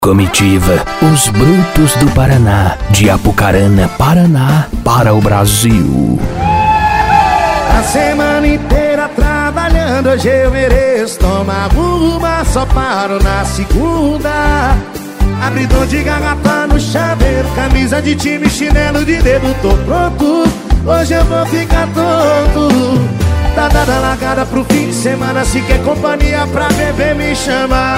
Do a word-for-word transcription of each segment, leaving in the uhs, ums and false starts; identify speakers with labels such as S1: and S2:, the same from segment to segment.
S1: Comitiva, os brutos do Paraná, de Apucarana, Paraná, para o Brasil.
S2: A semana inteira trabalhando, hoje eu mereço tomar uma, só paro na segunda. Abridor de garrafa no chaveiro, camisa de time, chinelo de dedo, tô pronto. Hoje eu vou ficar tonto. Tá dada a largada pro fim de semana, se quer companhia pra beber me chama.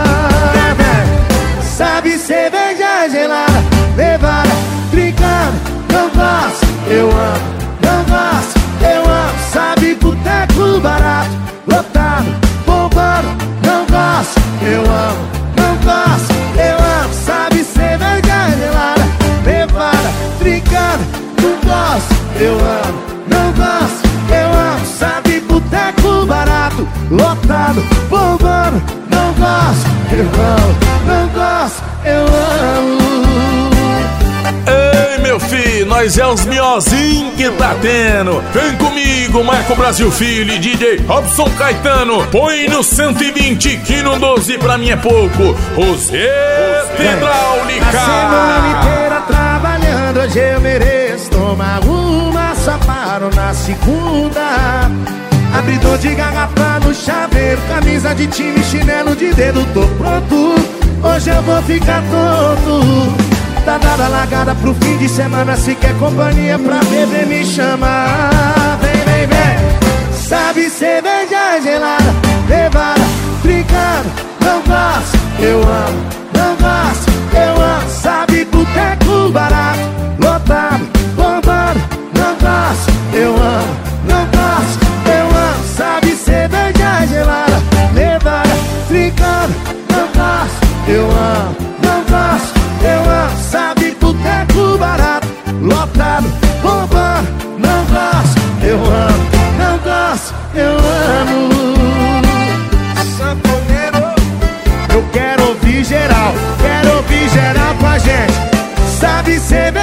S2: Sabe cerveja gelada, levada, trincando, não gosto, eu amo, não gosto, eu amo. Sabe boteco barato, lotado, bombando, não gosto, eu amo, não gosto, eu amo. Sabe cerveja gelada, levada, trincando, não gosto, eu amo, não gosto, eu amo. Sabe boteco barato, lotado, bombando, não gosto, eu amo, não gosto, eu amo.
S3: Ei, meu filho, nós é os miozinhos que tá tendo. Vem comigo, Marco Brasil Filho e D J Robson Caetano. Põe no cento e vinte que no doze pra mim é pouco. Roseta Hidráulica.
S2: A semana inteira trabalhando, hoje eu mereço tomar uma, só paro na segunda. Abridor de garrafa no chaveiro, camisa de time, chinelo de dedo, tô pronto. Hoje eu vou ficar tonto. Tá dada a largada pro fim de semana, se quer companhia pra beber me chama. Vem, vem, vem. Sabe cerveja gelada, levada, trincando, não gosto, eu amo, não gosto, eu amo. Sabe boteco barato, lotado, bombando, não gosto, eu amo, não gosto, eu amo. Sabe cerveja gelada, levada, trincando, não gosto, eu amo, não gosto, eu amo. Sabe boteco barato, lotado, bombando, não gosto, eu amo, não gosto, eu amo. Sanfoneiro, eu quero ouvir geral, quero ouvir geral com a gente. Sabe cerveja